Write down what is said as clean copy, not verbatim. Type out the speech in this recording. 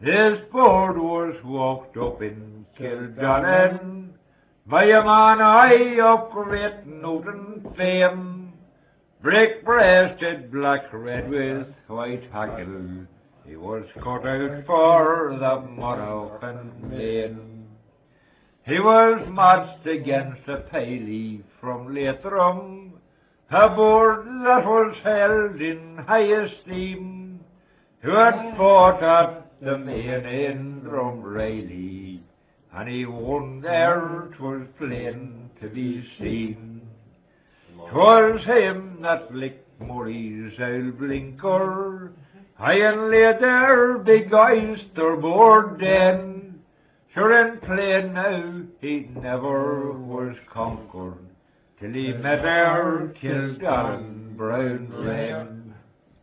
His board was walked up in Kildallen by a man high of great note and fame, brick-breasted, black-red with white hackle. He was cut out for the monarch and main. He was matched against a Paley from Leitrim, a board that was held in high esteem, who had fought at the main in Drumreilly, and he won there, 'twas plain to be seen. 'Twas him that licked Murray's old blinker, high and laid there big oyster board then. Sure in plain now he never was conquered, till he met our Kildallen brown wren.